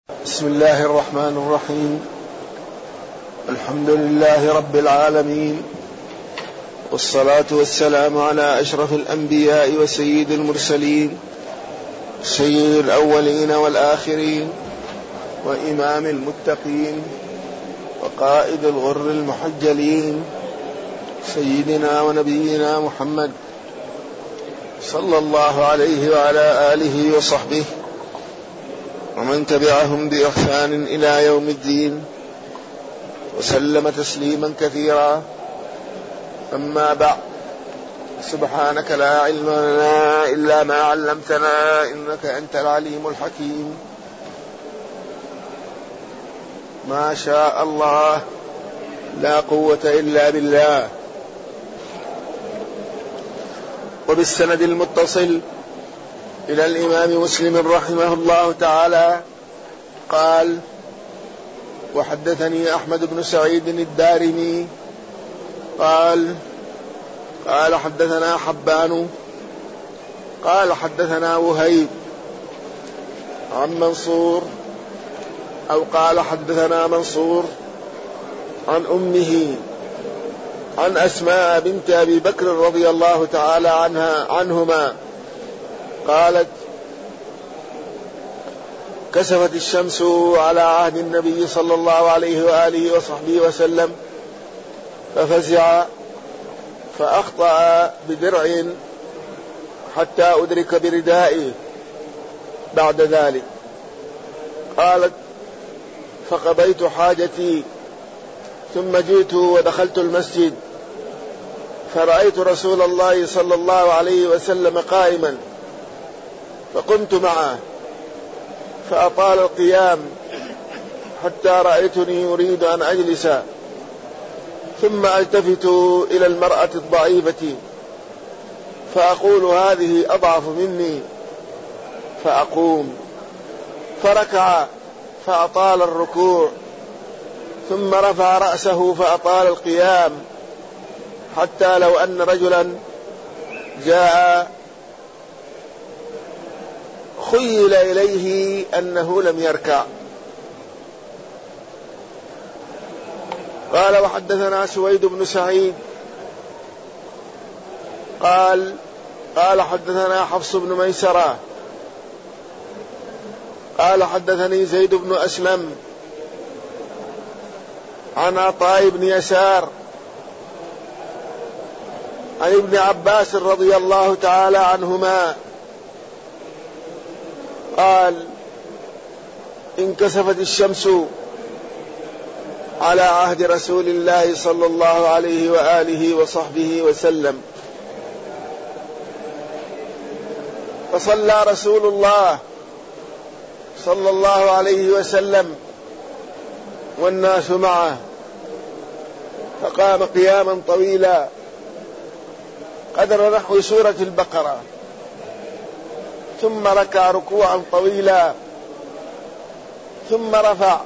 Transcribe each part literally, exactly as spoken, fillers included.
بسم الله الرحمن الرحيم. الحمد لله رب العالمين، والصلاة والسلام على أشرف الأنبياء وسيد المرسلين، سيد الأولين والآخرين، وإمام المتقين، وقائد الغر المحجلين، سيدنا ونبينا محمد صلى الله عليه وعلى آله وصحبه ومن تبعهم بإحسان إلى يوم الدين، وسلم تسليما كثيرا. أما بعد، سبحانك لا علم لنا إلا ما علمتنا إنك أنت العليم الحكيم. ما شاء الله، لا قوة إلا بالله. وبالسند المتصل إلى الإمام مسلم رحمه الله تعالى قال: وحدثني أحمد بن سعيد الدارمي قال قال حدثنا حبان قال حدثنا وهيب عن منصور أو قال حدثنا منصور عن أمه عن أسماء بنت أبي بكر رضي الله تعالى عنها عنهما قالت: كسفت الشمس على عهد النبي صلى الله عليه وآله وصحبه وسلم، ففزع فأخطأ بدرع حتى أدرك بردائه بعد ذلك. قالت: فقضيت حاجتي ثم جئت ودخلت المسجد، فرأيت رسول الله صلى الله عليه وسلم قائما، فقمت معه فأطال القيام حتى رأيتني أريد أن أجلس، ثم التفت إلى المرأة الضعيفة فأقول: هذه أضعف مني، فأقوم، فركع فأطال الركوع، ثم رفع رأسه فأطال القيام، حتى لو أن رجلا جاء خيل إليه أنه لم يركع. قال: وحدثنا سويد بن سعيد قال قال حدثنا حفص بن ميسرة قال حدثني زيد بن أسلم عن عطاء بن يسار عن ابن عباس رضي الله تعالى عنهما قال: انكسفت الشمس على عهد رسول الله صلى الله عليه وآله وصحبه وسلم، فصلى رسول الله صلى الله عليه وسلم والناس معه، فقام قياما طويلا قدر نحو سورة البقرة، ثم ركع ركوعا طويلا، ثم رفع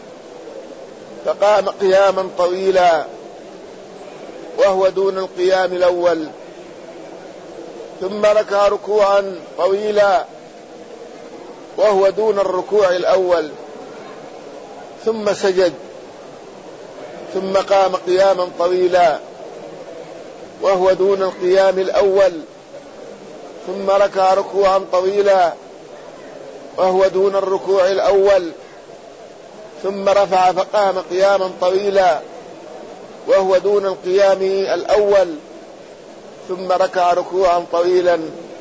فقام قياما طويلا وهو دون القيام الأول، ثم ركع ركوعا طويلا وهو دون الركوع الأول، ثم سجد، ثم قام قياما طويلا وهو دون القيام الأول، ثم ركع ركوعا طويلا وهو دون الركوع الأول، ثم رفع فقام قياما طويلا وهو دون القيام الأول، ثم ركع ركوعا طويلا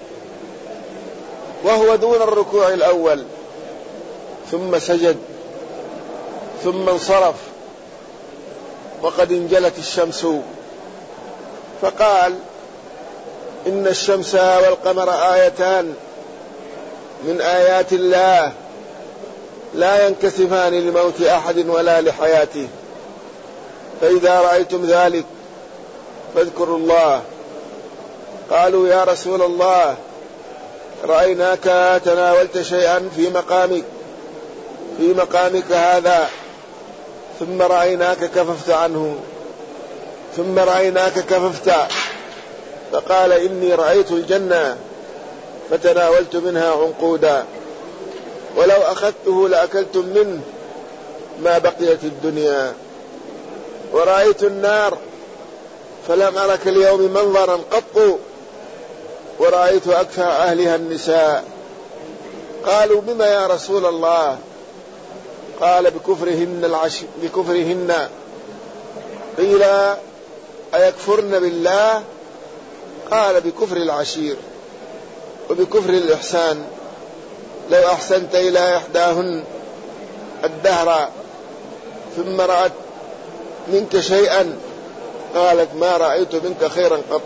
وهو دون الركوع الأول، ثم سجد، ثم انصرف وقد انجلت الشمس، فقال: إن الشمس والقمر آيتان من آيات الله لا ينكسفان لموت أحد ولا لحياته، فإذا رأيتم ذلك فاذكروا الله. قالوا: يا رسول الله، رأيناك تناولت شيئا في مقامك في مقامك هذا، ثم رأيناك كففت عنه ثم رأيناك كففت. فقال: إني رأيت الجنة فتناولت منها عنقودا. ولو أخذته لأكلتم منه ما بقيت الدنيا. ورأيت النار فلم أرك اليوم منظرا قط، ورأيت أكثر أهلها النساء. قالوا بما يا رسول الله؟ قال بكفرهن, العش... بكفرهن. قيل أيكفرن بالله؟ قال بكفر العشير وبكفر الإحسان. لو أحسنت إلى إحداهن الدهر ثم رأت منك شيئا قالت ما رأيت منك خيرا قط.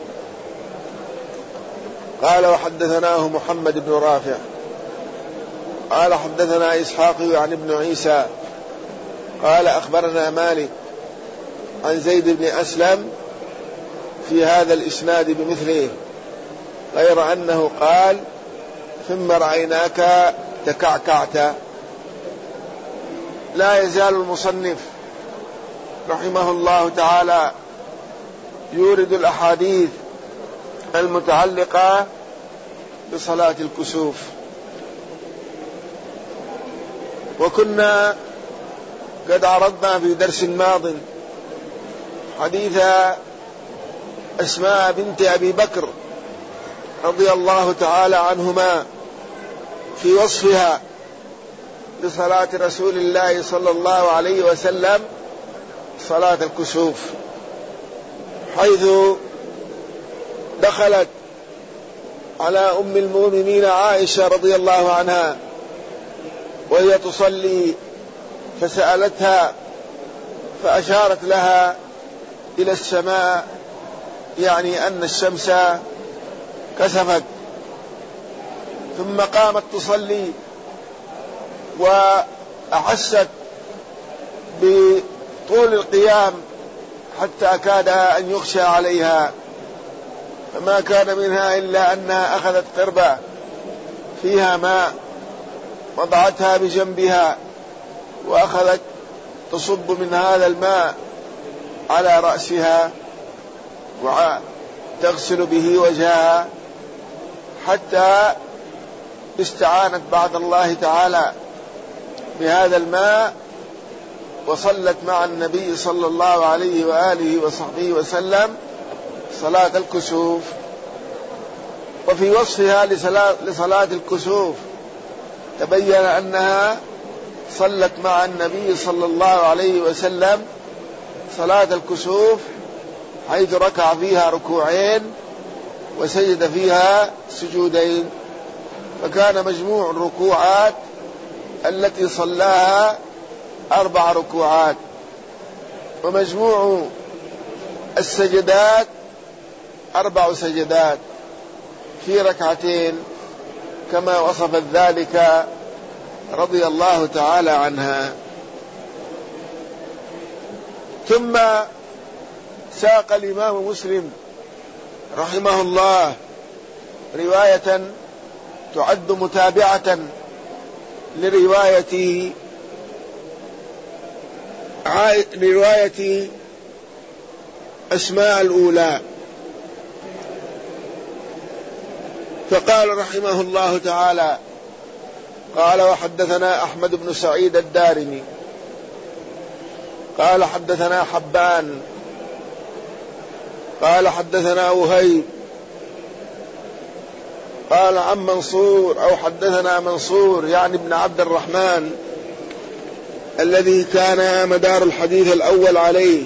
قال وحدثناه محمد بن رافع قال حدثنا إسحاق عن ابن عيسى قال أخبرنا مالك عن زيد بن أسلم في هذا الإسناد بمثله، غير أنه قال ثم رأيناك تكعكعت. لا يزال المصنف رحمه الله تعالى يورد الأحاديث المتعلقة بصلاة الكسوف. وكنا قد عرضنا في درس ماض حديث أسماء بنت أبي بكر رضي الله تعالى عنهما في وصفها لصلاة رسول الله صلى الله عليه وسلم صلاة الكسوف، حيث دخلت على أم المؤمنين عائشة رضي الله عنها وهي تصلي فسألتها فأشارت لها إلى السماء، يعني أن الشمس كسفت، ثم قامت تصلي وأحست بطول القيام حتى كاد أن يخشى عليها، فما كان منها إلا أنها أخذت قربة فيها ماء وضعتها بجنبها وأخذت تصب من هذا الماء على رأسها وتغسل به وجهها، حتى استعانت بعد الله تعالى بهذا الماء وصلت مع النبي صلى الله عليه وآله وصحبه وسلم صلاة الكسوف. وفي وصفها لصلاة الكسوف تبين أنها صلت مع النبي صلى الله عليه وسلم صلاة الكسوف، حيث ركع فيها ركوعين وسجد فيها سجودين، فكان مجموع الركوعات التي صلاها أربع ركوعات، ومجموع السجدات أربع سجدات في ركعتين، كما وصفت ذلك رضي الله تعالى عنها. ثم ساق الإمام مسلم رحمه الله رواية تعد متابعة لرواية لرواية أسماء الأولى، فقال رحمه الله تعالى قال وحدثنا أحمد بن سعيد الدارمي قال حدثنا حبان قال حدثنا وهيب قال عن منصور أو حدثنا منصور يعني ابن عبد الرحمن الذي كان مدار الحديث الأول عليه،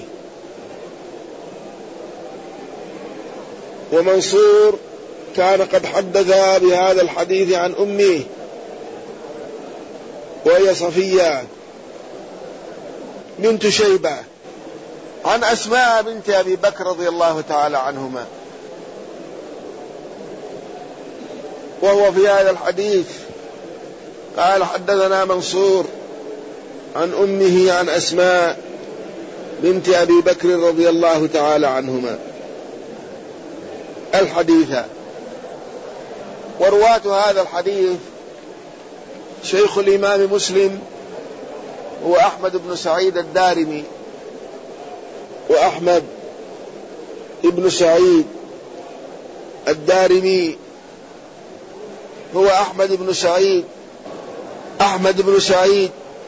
ومنصور كان قد حدث بهذا الحديث عن أمه وهي صفية بنت شيبة عن أسماء بنت أبي بكر رضي الله تعالى عنهما. وهو في هذا الحديث قال حدثنا منصور عن أمه عن أسماء بنت أبي بكر رضي الله تعالى عنهما الحديث. ورواة هذا الحديث شيخ الإمام مسلم هو أحمد بن سعيد الدارمي، وأحمد ابن سعيد الدارمي هو أحمد بن سعيد أحمد بن سعيد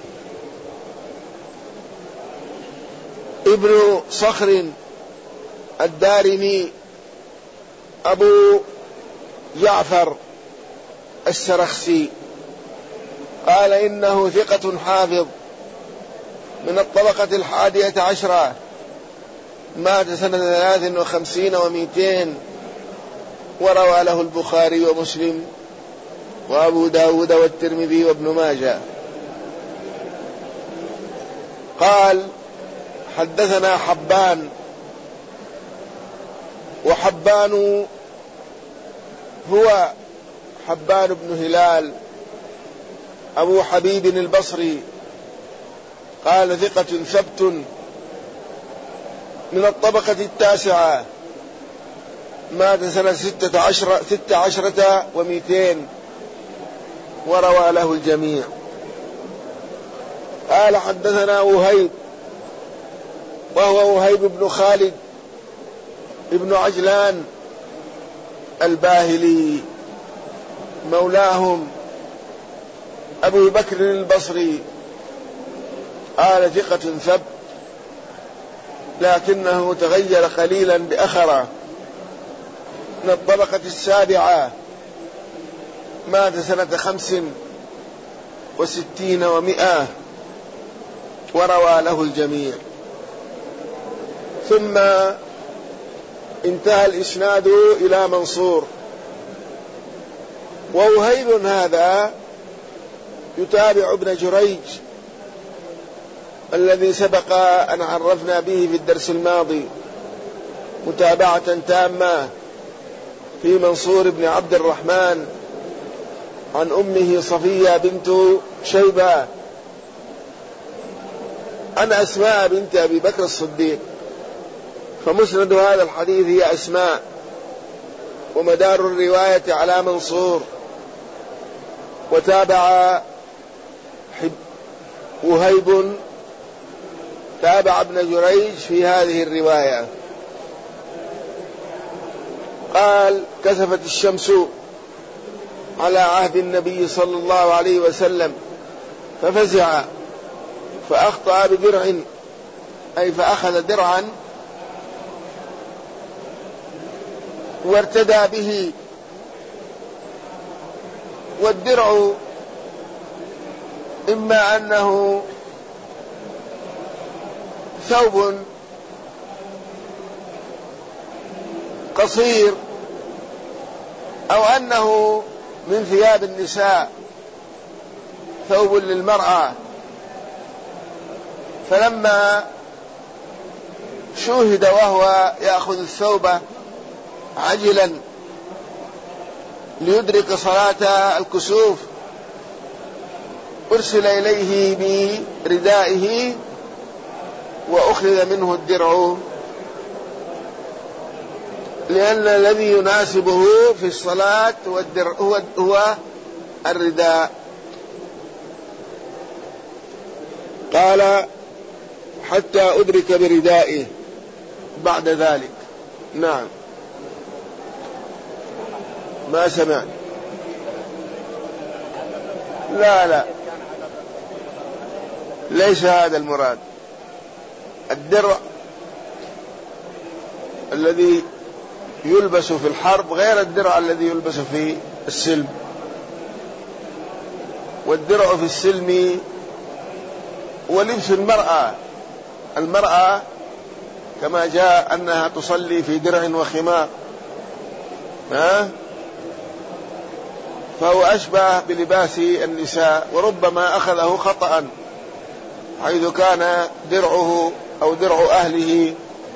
ابن صخر الدارمي أبو جعفر السرخسي قال إنه ثقة حافظ من الطبقة الحادية عشرة، مات سنة ثلاث وخمسين ومئتين، وروى له البخاري ومسلم وأبو داود والترمذي وابن ماجه. قال حدثنا حبان، وحبان هو حبان بن هلال أبو حبيب البصري، قال ثقة ثبت من الطبقة التاسعة، مات سنة ستة عشر ستة عشرة ومئتين، وروى له الجميع. قال حدثنا وهيب، وهو وهيب بن خالد ابن عجلان الباهلي مولاهم أبو بكر البصري، قال ثقة ثبت لكنه تغير قليلا بأخرة، من الطبقة السابعة، مات سنة خمس وستين ومئة، وروى له الجميع. ثم انتهى الإسناد إلى منصور، ووهيب هذا يتابع ابن جريج الذي سبق أن عرفنا به في الدرس الماضي متابعة تامة في منصور بن عبد الرحمن عن أمه صفية بنت شيبة عن أسماء بنت أبي بكر الصديق، فمسند هذا الحديث هي أسماء، ومدار الرواية على منصور، وتابع وهيب تابع ابن جريج في هذه الرواية. قال كسفت الشمس على عهد النبي صلى الله عليه وسلم ففزع فأخطأ بدرع، أي فأخذ درعا وارتدى به، والدرع إما أنه ثوب قصير أو أنه من ثياب النساء، ثوب للمرأة. فلما شوهد وهو يأخذ الثوب عجلا ليدرك صلاة الكسوف أرسل إليه بردائه وأخذ منه الدرع، لأن الذي يناسبه في الصلاة هو, هو, هو الرداء. قال حتى أدرك بردائه بعد ذلك. نعم، ما سمعت. لا لا ليس هذا المراد. الدرع الذي يلبس في الحرب غير الدرع الذي يلبس في السلم، والدرع في السلم ولبس المرأة. المرأة كما جاء أنها تصلي في درع وخمار، ها؟ فهو أشبه بلباس النساء، وربما أخذه خطأ حيث كان درعه أو درع أهله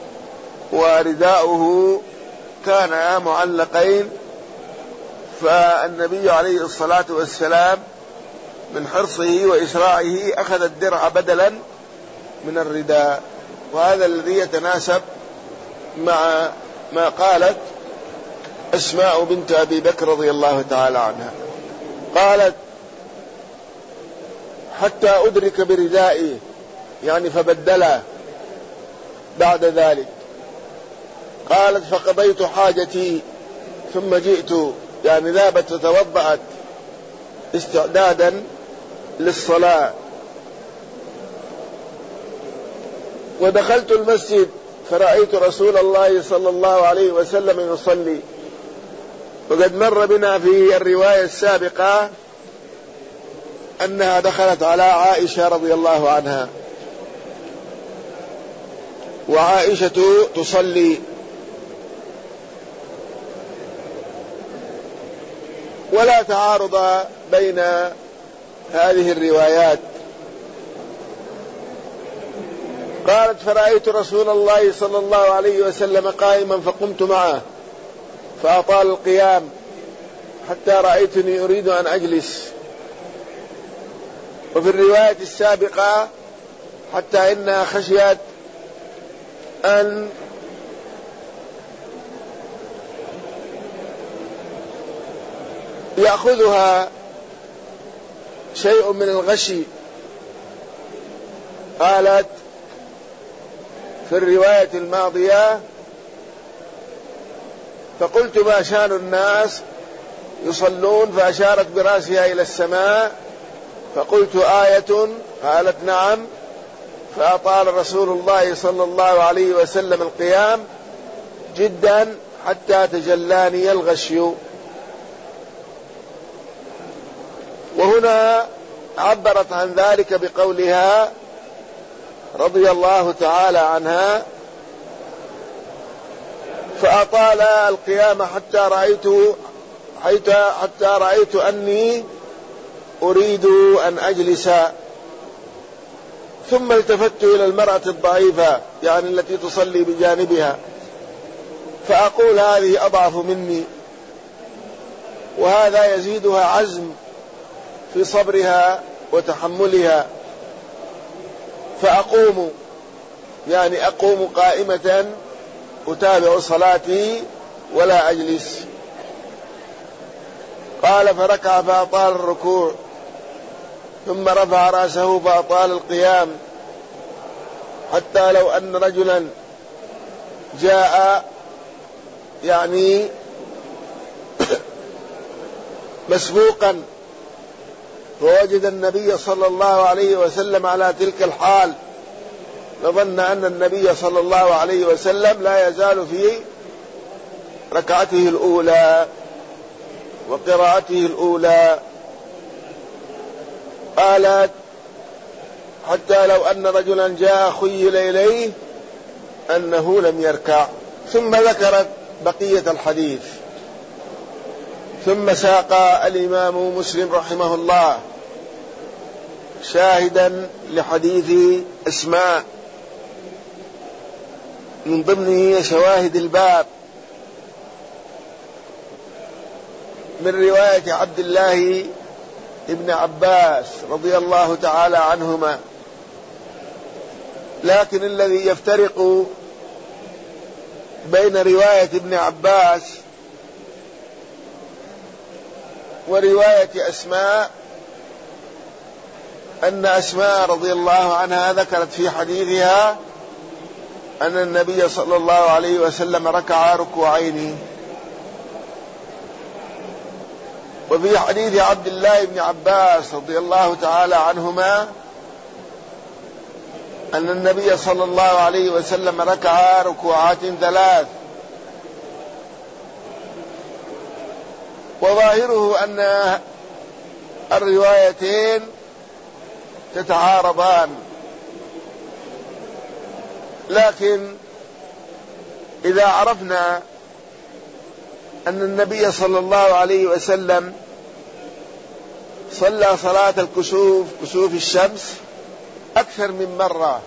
ورداؤه كان معلقين، فالنبي عليه الصلاة والسلام من حرصه وإسراعه أخذ الدرع بدلا من الرداء، وهذا الذي يتناسب مع ما قالت أسماء بنت أبي بكر رضي الله تعالى عنها. قالت حتى أدرك بردائه، يعني فبدله بعد ذلك. قالت فقضيت حاجتي ثم جئت، يعني ذهبت وتوضأت استعدادا للصلاة. ودخلت المسجد فرأيت رسول الله صلى الله عليه وسلم يصلي. وقد مر بنا في الرواية السابقة أنها دخلت على عائشة رضي الله عنها، وعائشة تصلي، ولا تعارض بين هذه الروايات. قالت فرأيت رسول الله صلى الله عليه وسلم قائما فقمت معه فأطال القيام حتى رأيتني أريد أن أجلس. وفي الرواية السابقة حتى إنها خشيت أن يأخذها شيء من الغشي. قالت في الرواية الماضية فقلت ما شان الناس يصلون، فأشارت برأسها إلى السماء فقلت آية؟ قالت نعم. فأطال رسول الله صلى الله عليه وسلم القيام جدا حتى تجلاني الغشي. وهنا عبرت عن ذلك بقولها رضي الله تعالى عنها فأطال القيام حتى رأيت حتى رأيت أني أريد أن أجلس. ثم التفت إلى المرأة الضعيفة يعني التي تصلي بجانبها فأقول هذه أضعف مني، وهذا يزيدها عزم في صبرها وتحملها، فأقوم يعني أقوم قائمة أتابع صلاتي ولا أجلس. قال فركع فأطال الركوع ثم رفع رأسه فأطال القيام حتى لو أن رجلا جاء يعني مسبوقا فوجد النبي صلى الله عليه وسلم على تلك الحال لظن أن النبي صلى الله عليه وسلم لا يزال في ركعته الأولى وقراءته الأولى. قالت حتى لو أن رجلا جاء خيل إليه أنه لم يركع. ثم ذكرت بقية الحديث. ثم ساق الإمام مسلم رحمه الله شاهدا لحديث أسماء من ضمن شواهد الباب من رواية عبد الله ابن عباس رضي الله تعالى عنهما، لكن الذي يفترق بين رواية ابن عباس ورواية أسماء أن أسماء رضي الله عنها ذكرت في حديثها أن النبي صلى الله عليه وسلم ركع ركوعين. وفي حديث عبد الله بن عباس رضي الله تعالى عنهما أن النبي صلى الله عليه وسلم ركع ركوعات ثلاث. وظاهره أن الروايتين تتعارضان، لكن إذا عرفنا أن النبي صلى الله عليه وسلم صلى صلاة الكسوف كسوف الشمس أكثر من مرة،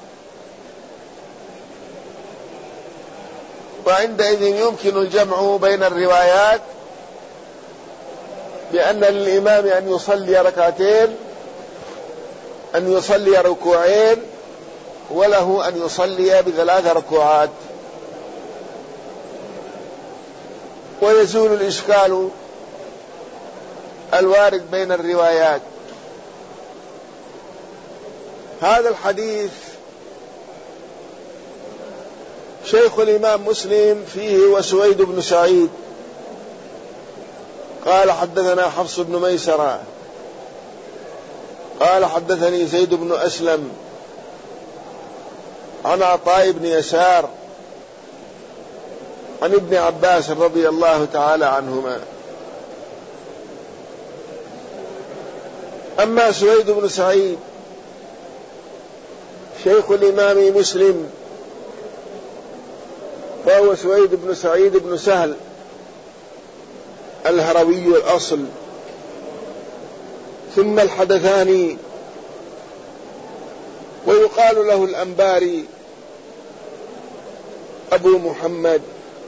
وعندئذ يمكن الجمع بين الروايات بأن للإمام أن يصلي ركعتين أن يصلي ركوعين وله أن يصلي بثلاث ركوعات، ويزول الإشكال الوارد بين الروايات. هذا الحديث شيخ الإمام مسلم فيه وسويد بن سعيد قال حدثنا حفص بن ميسرة قال حدثني زيد بن أسلم عن عطاء بن يسار عن ابن عباس رضي الله تعالى عنهما. أما سويد بن سعيد شيخ الإمام مسلم فهو سويد بن سعيد بن سهل الهروي الأصل، ثم الحدثاني، ويقال له الأنباري أبو محمد.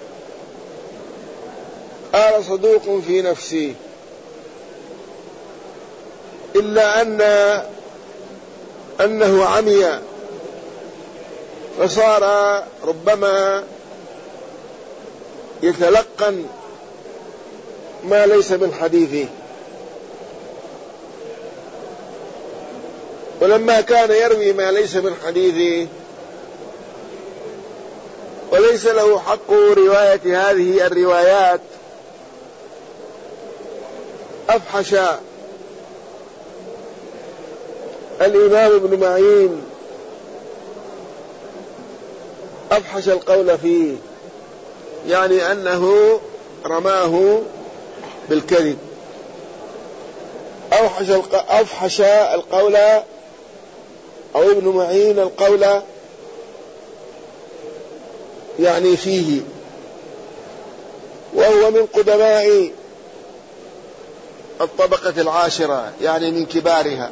قال صدوق في نفسه، إلا أن أنه عمي فصار ربما يتلقن ما ليس من حديثه، ولما كان يروي ما ليس من حديثه وليس له حق رواية هذه الروايات أفحش الإمام ابن معين أفحش القول فيه، يعني أنه رماه بالكذب، أفحش أفحش القول أو ابن معين القول يعني فيه، وهو من قدماء الطبقة العاشرة، يعني من كبارها.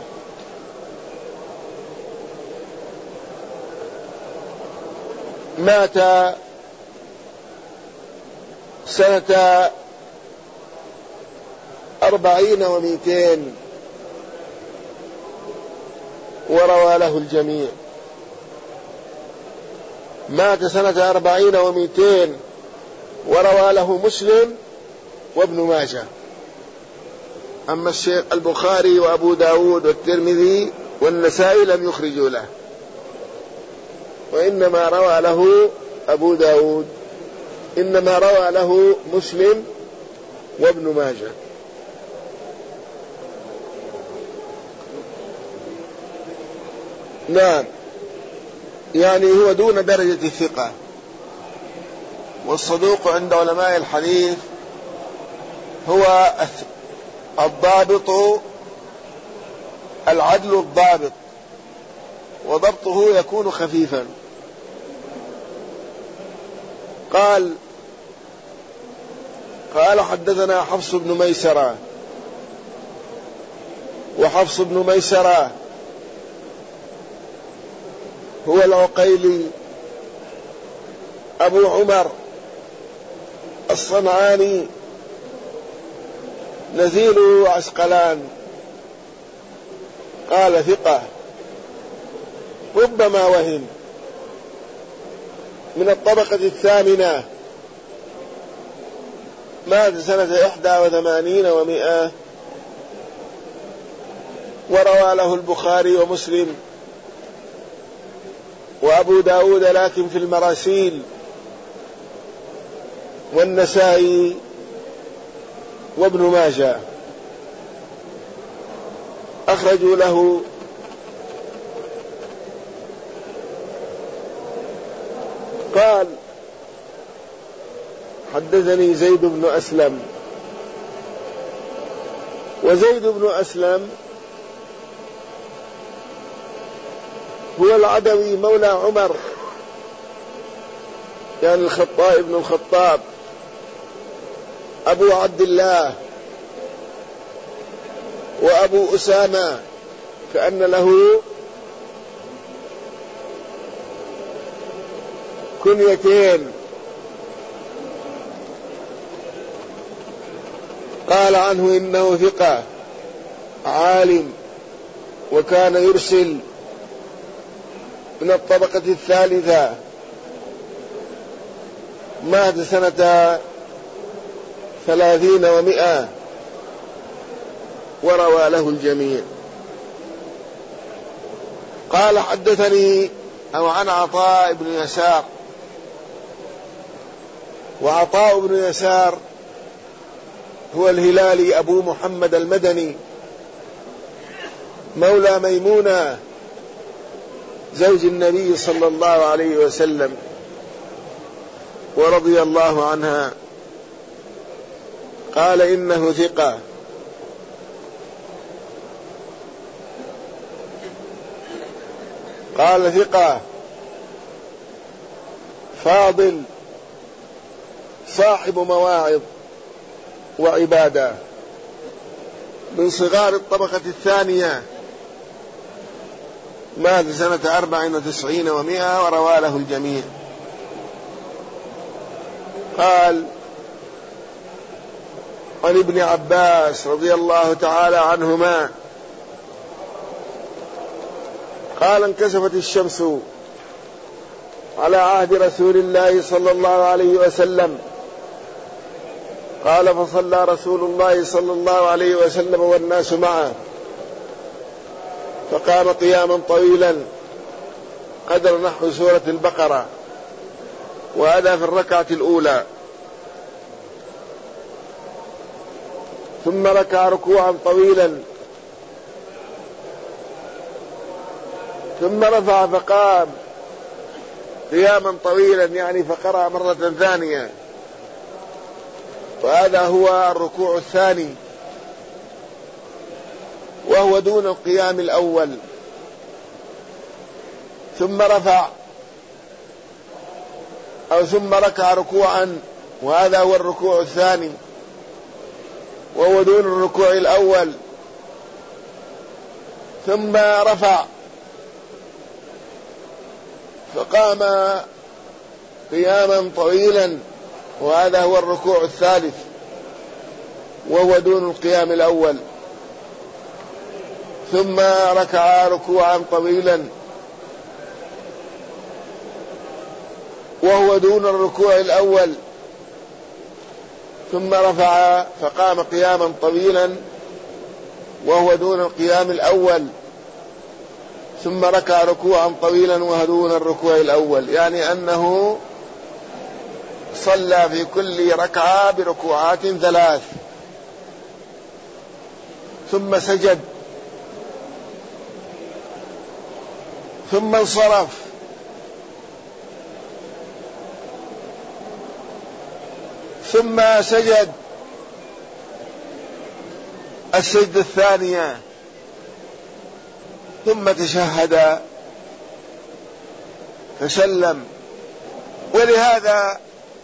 مات سنة أربعين ومئتين وروى له الجميع. مات سنة أربعين ومئتين وروى له مسلم وابن ماجه. أما الشيخ البخاري وأبو داود والترمذي والنسائي لم يخرجوا له، وإنما روى له أبو داود، إنما روى له مسلم وابن ماجه. نعم، يعني هو دون درجة الثقة. والصدوق عند علماء الحديث هو الضابط العدل الضابط، وضبطه يكون خفيفا. قال قال حدثنا حفص بن ميسرة، وحفص بن ميسرة هو العقيلي أبو عمر الصنعاني نزيل عسقلان. قال ثقة ربما وهم، من الطبقة الثامنة، مات سنة إحدى وثمانين ومئة، وروى له البخاري ومسلم وأبو داود لكن في المراسيل، والنسائي وابن ماجه أخرجوا له. قال حدثني زيد بن أسلم، وزيد بن أسلم هو العدوي مولى عمر، يعني الخطاب ابن الخطاب أبو عبد الله وأبو أسامة، كأن له كنيتين. قال عنه إنه ثقة عالم، وكان يرسل، من الطبقة الثالثة. مات سنة ثلاثين ومئة، وروى له الجميع. قال حدثني أو عن عطاء بن يسار، وعطاء بن يسار هو الهلالي أبو محمد المدني، مولى ميمونة زوج النبي صلى الله عليه وسلم ورضي الله عنها، قال إنه ثقة. قال ثقة فاضل صاحب مواعظ وعبادة، من صغار الطبقة الثانية، مات سنة أربع وتسعين ومائة وروى له الجميع. قال عن ابن عباس رضي الله تعالى عنهما قال انكسفت الشمس على عهد رسول الله صلى الله عليه وسلم، قال فصلى رسول الله صلى الله عليه وسلم والناس معه، فقام قياما طويلا قدر نحو سورة البقرة، وهذا في الركعة الأولى، ثم ركع ركوعا طويلا، ثم رفع فقام قياما طويلا، يعني فقرأ مرة ثانية، وهذا هو الركوع الثاني، وهو دون القيام الأول. ثم رفع أو ثم ركع ركوعا، وهذا هو الركوع الثاني، وهو دون الركوع الأول. ثم رفع فقام قياما طويلا، وهذا هو الركوع الثالث، وهو دون القيام الأول. ثم ركع ركوعا طويلا، وهو دون الركوع الأول. ثم رفع فقام قياما طويلا، وهو دون القيام الأول. ثم ركع ركوعا طويلا، وهو دون الركوع الأول، يعني أنه صلى في كل ركعة بركوعات ثلاث. ثم سجد، ثم انصرف، ثم سجد السجدة الثانية، ثم تشهد فسلم. ولهذا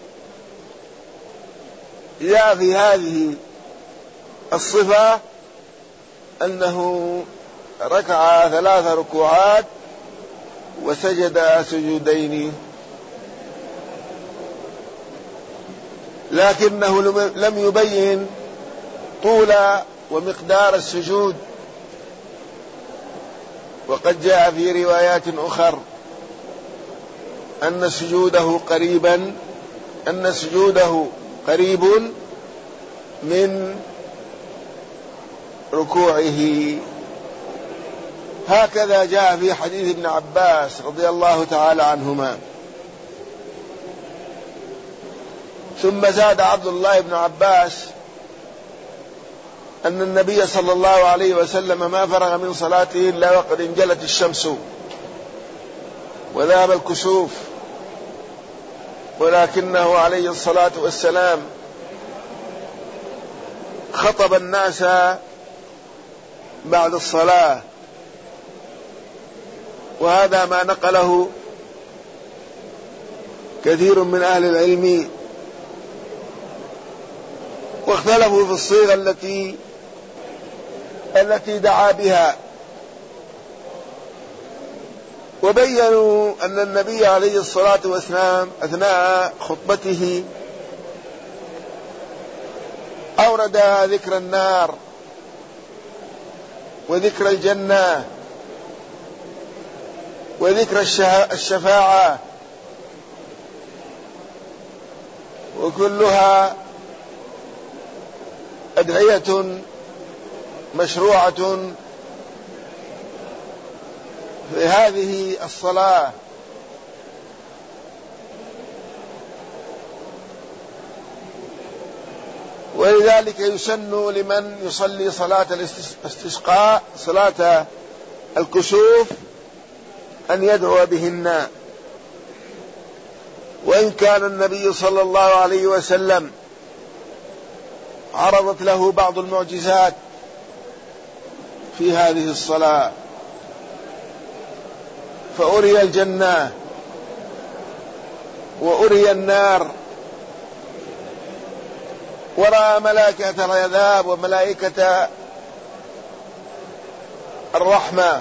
جاء في هذه الصفة أنه ركع ثلاث ركوعات وسجد سجودين، لكنه لم يبين طول ومقدار السجود، وقد جاء في روايات أخر أن سجوده قريبا أن سجوده قريب من ركوعه. هكذا جاء في حديث ابن عباس رضي الله تعالى عنهما. ثم زاد عبد الله بن عباس أن النبي صلى الله عليه وسلم ما فرغ من صلاته إلا وقد انجلت الشمس وذهب الكسوف، ولكنه عليه الصلاة والسلام خطب الناس بعد الصلاة، وهذا ما نقله كثير من أهل العلم، واختلفوا في الصيغة التي التي دعا بها، وبينوا أن النبي عليه الصلاة والسلام أثناء خطبته أورد ذكر النار وذكر الجنة وذكر الشفاعة، وكلها أدعية مشروعة في هذه الصلاة. ولذلك يسن لمن يصلي صلاة الاستسقاء صلاة الكسوف أن يدعو بهن، وإن كان النبي صلى الله عليه وسلم عرضت له بعض المعجزات في هذه الصلاة، فأري الجنة وأري النار، ورأى ملائكة العذاب وملائكة الرحمة،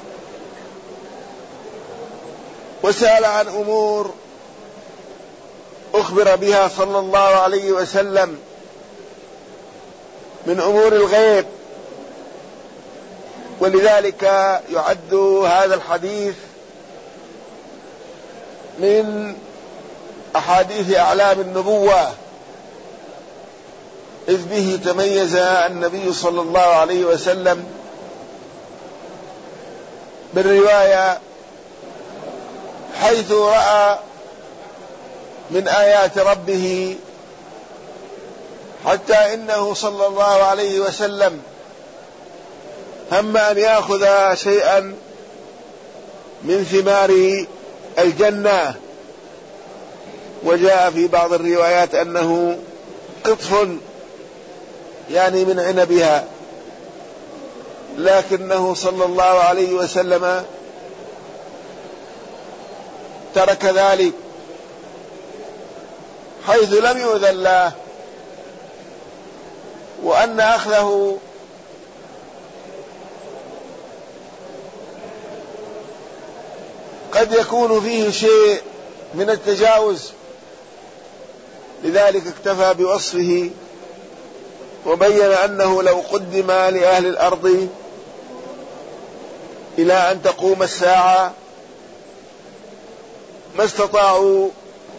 وسأل عن أمور أخبر بها صلى الله عليه وسلم من أمور الغيب. ولذلك يعد هذا الحديث من أحاديث أعلام النبوة، إذ به تميز النبي صلى الله عليه وسلم بالرواية، حيث رأى من آيات ربه، حتى إنه صلى الله عليه وسلم هم أن يأخذ شيئا من ثمار الجنة، وجاء في بعض الروايات أنه قطف يعني من عنبها، لكنه صلى الله عليه وسلم ترك ذلك، حيث لم يؤذن له، وأن أخذه قد يكون فيه شيء من التجاوز، لذلك اكتفى بوصفه، وبين أنه لو قدم لأهل الأرض إلى أن تقوم الساعة ما استطاعوا،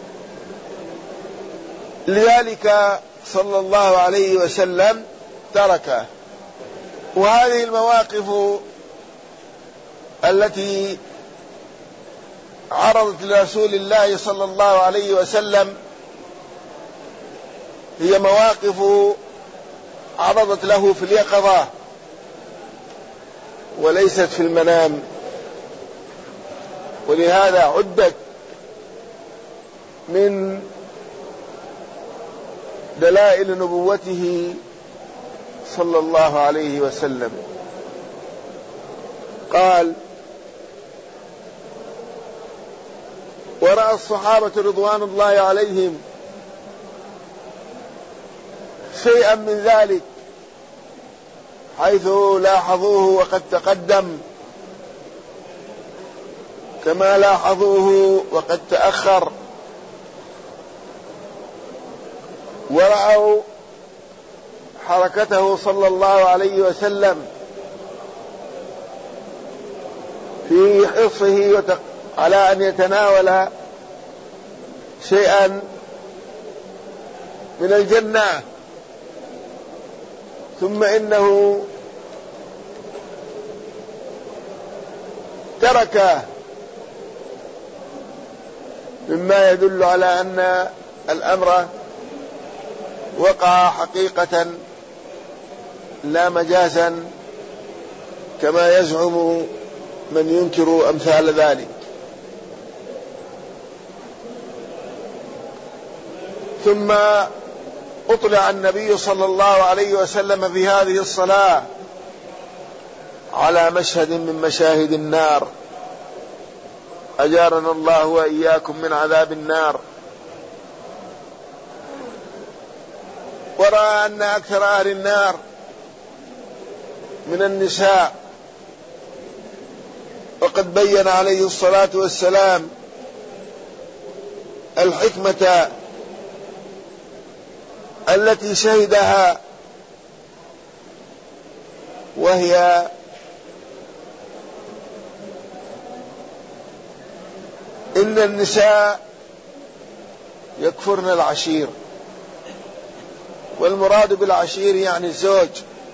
لذلك صلى الله عليه وسلم تركه. وهذه المواقف التي عرضت لرسول الله صلى الله عليه وسلم هي مواقف عرضت له في اليقظة وليست في المنام، ولهذا عدت من دلائل نبوته صلى الله عليه وسلم. قال: ورأى الصحابة رضوان الله عليهم شيئا من ذلك، حيث لاحظوه وقد تقدم، كما لاحظوه وقد تأخر، ورأوا حركته صلى الله عليه وسلم في حرصه على أن يتناول شيئا من الجنة، ثم إنه تركه، مما يدل على أن الأمر وقع حقيقة لا مجازا، كما يزعم من ينكر أمثال ذلك. ثم أطلع النبي صلى الله عليه وسلم في هذه الصلاة على مشهد من مشاهد النار، أجارنا الله وإياكم من عذاب النار. ورأى أن أكثر أهل النار من النساء، وقد بين عليه الصلاة والسلام الحكمة التي شهدها، وهي إن النساء يكفرن العشير، والمراد بالعشير يعني الزوج،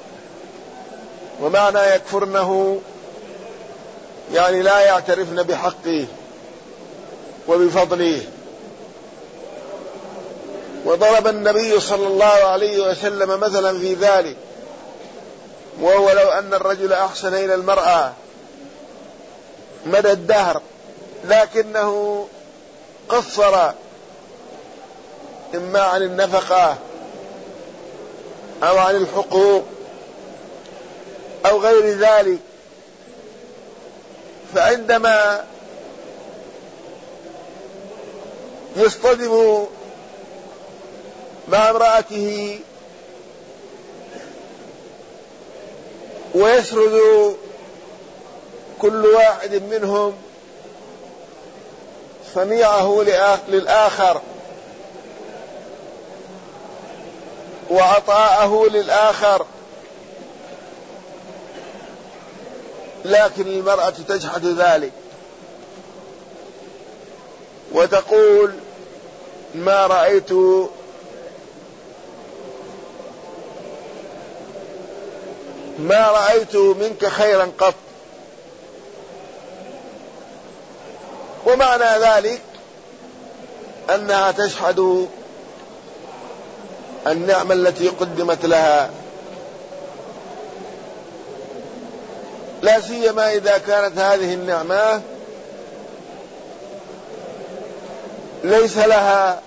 ومعنى يكفرنه يعني لا يعترفن بحقه وبفضله. وضرب النبي صلى الله عليه وسلم مثلا في ذلك، وهو لو أن الرجل أحسن إلى المرأة مدى الدهر لكنه قصر إما عن النفقة أو عن الحقوق أو غير ذلك، فعندما يصطدم مع امرأته ويسرد كل واحد منهم صنيعه للآخر وعطاءه للآخر، لكن المرأة تجحد ذلك وتقول ما رأيت ما رأيت منك خيرا قط. ومعنى ذلك أنها تشهد النعمة التي قدمت لها، لا سيما إذا كانت هذه النعمة ليس لها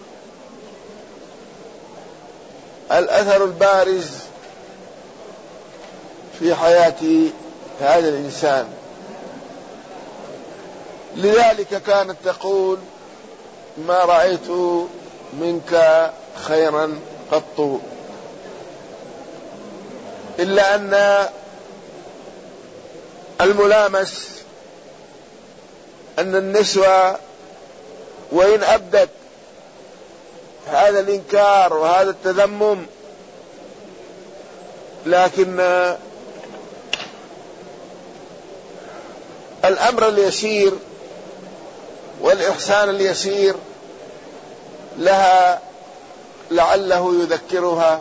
الأثر البارز في حياة هذا الإنسان. لذلك كانت تقول ما رأيت منك خيرا قط. إلا أن الملامس أن النسوة وإن أبدت هذا الإنكار وهذا التذمم، لكن الأمر اليسير والإحسان اليسير لها لعله يذكرها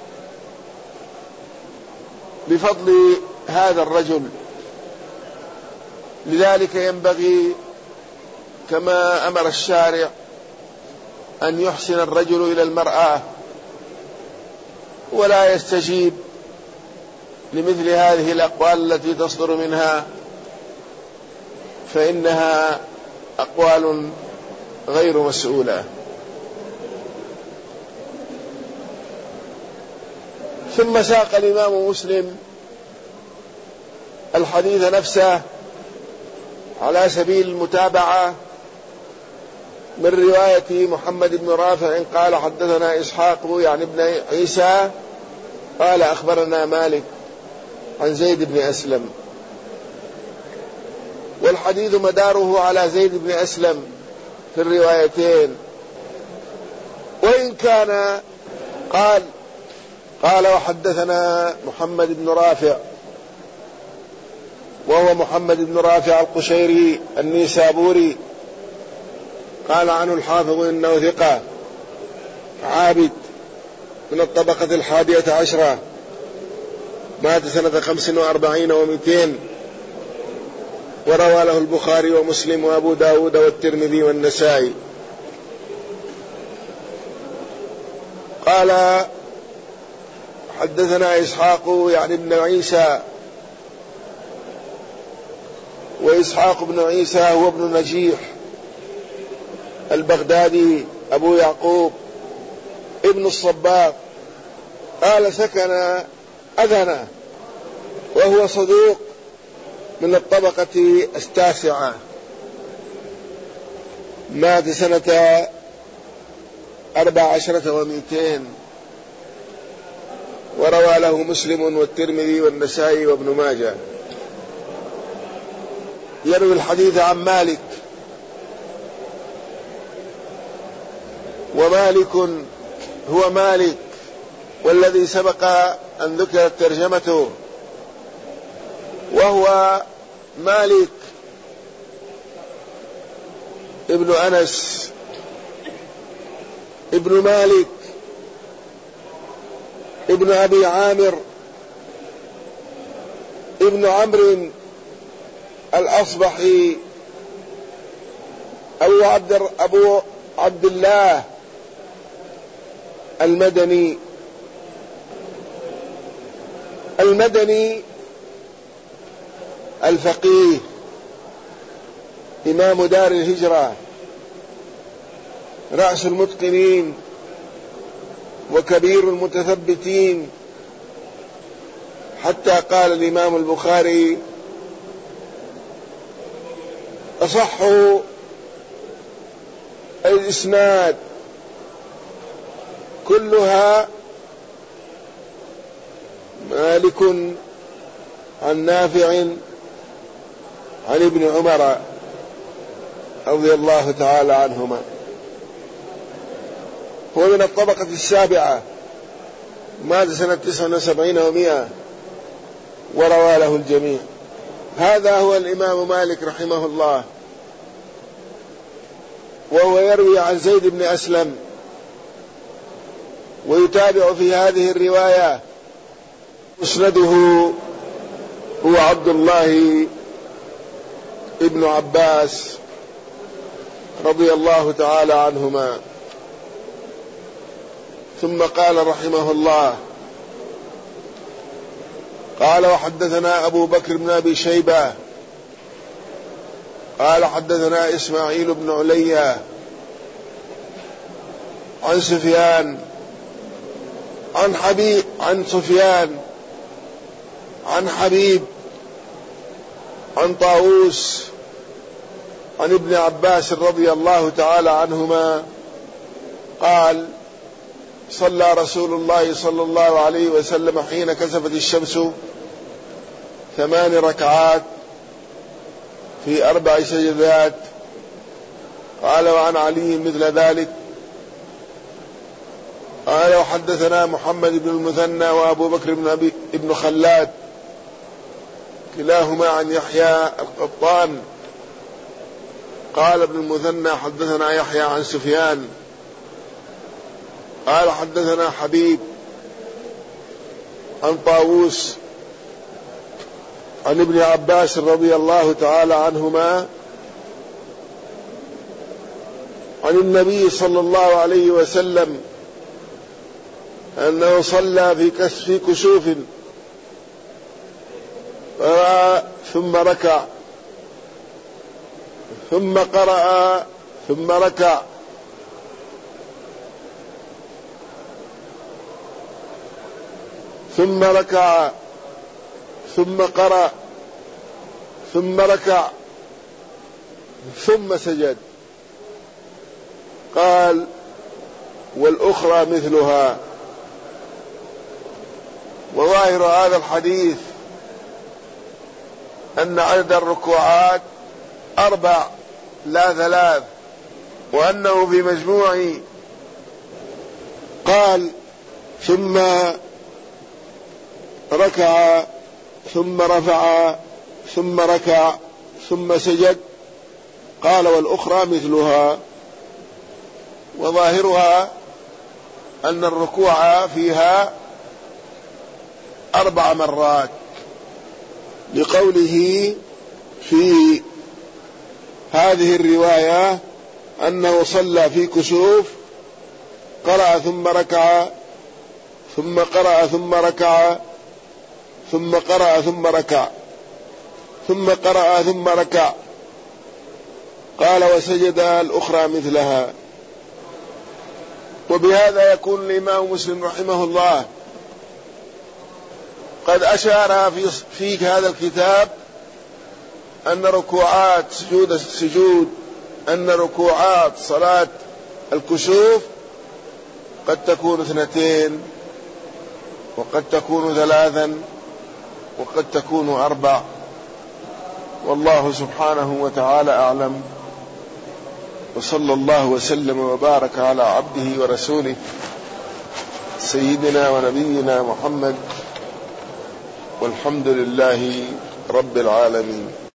بفضل هذا الرجل. لذلك ينبغي كما أمر الشارع أن يحسن الرجل إلى المرأة ولا يستجيب لمثل هذه الأقوال التي تصدر منها، فإنها أقوال غير مسؤولة. ثم ساق الإمام مسلم الحديث نفسه على سبيل المتابعة من رواية محمد بن رافع قال حدثنا إسحاق يعني ابن عيسى قال أخبرنا مالك عن زيد بن أسلم، والحديث مداره على زيد بن أسلم في الروايتين، وإن كان قال قال وحدثنا محمد بن رافع وهو محمد بن رافع القشيري النيسابوري، قال عنه الحافظ إنه ثقة عابد من الطبقة الحادية عشرة، مات سنة خمس وأربعين ومئتين، وروى له البخاري ومسلم وأبو داود والترمذي والنسائي. قال حدثنا إسحاق يعني ابن عيسى، وإسحاق بن عيسى هو ابن نجيح البغدادي أبو يعقوب ابن الصباغ، قال سكن أذنة وهو صدوق من الطبقة التاسعة، مات سنة أربع عشرة ومئتين، وروى له مسلم والترمذي والنسائي وابن ماجه. يروي الحديث عن مالك، ومالك هو مالك والذي سبق أن ذكرت ترجمته، وهو مالك ابن أنس ابن مالك ابن أبي عامر ابن عمرو الأصبحي أبو عبد, أبو عبد الله المدني. المدني الفقيه إمام دار الهجرة، رأس المتقنين وكبير المتثبتين، حتى قال الإمام البخاري: أصح الإسناد كلها مالك عن نافع عن ابن عمر رضي الله تعالى عنهما. هو من الطبقة السابعة، مات سنة تسع وسبعين ومئة، وروى له الجميع. هذا هو الإمام مالك رحمه الله، وهو يروي عن زيد بن أسلم، ويتابع في هذه الرواية مسنده هو عبد الله ابن عباس رضي الله تعالى عنهما. ثم قال رحمه الله: قال وحدثنا أبو بكر بن أبي شيبة قال حدثنا إسماعيل بن علي عن سفيان عن حبيب عن سفيان عن حبيب عن طاووس عن ابن عباس رضي الله تعالى عنهما قال: صلى رسول الله صلى الله عليه وسلم حين كسفت الشمس ثمان ركعات في أربع سجدات. قال: وعن علي مثل ذلك. قال: وحدثنا محمد بن المثنى وأبو بكر بن أبي ابن خلاد كلاهما عن يحيى القطان. قال ابن المثنى: حدثنا يحيى عن سفيان قال حدثنا حبيب عن طاووس عن ابن عباس رضي الله تعالى عنهما عن النبي صلى الله عليه وسلم أنه صلى في في كسوف ثم ركع ثم قرأ ثم ركع ثم ركع ثم قرأ ثم ركع ثم سجد. قال: والأخرى مثلها. وظاهر هذا الحديث أن عدد الركوعات أربع لا ثلاث، وأنه في مجموع قال: ثم ركع ثم رفع ثم ركع ثم سجد. قال: والأخرى مثلها. وظاهرها أن الركوع فيها أربع مرات، لقوله في هذه الرواية أنه صلى في كسوف، قرأ ثم ركع ثم قرأ ثم ركع ثم قرأ ثم ركع ثم قرأ ثم ركع. قال: وسجد الأخرى مثلها. وبهذا يكون الإمام مسلم رحمه الله قد أشار في, في هذا الكتاب أن ركوعات سجود السجود أن ركوعات صلاة الكسوف قد تكون اثنتين، وقد تكون ثلاثا، وقد تكون أربع، والله سبحانه وتعالى أعلم. وصلى الله وسلم وبارك على عبده ورسوله سيدنا ونبينا محمد، والحمد لله رب العالمين.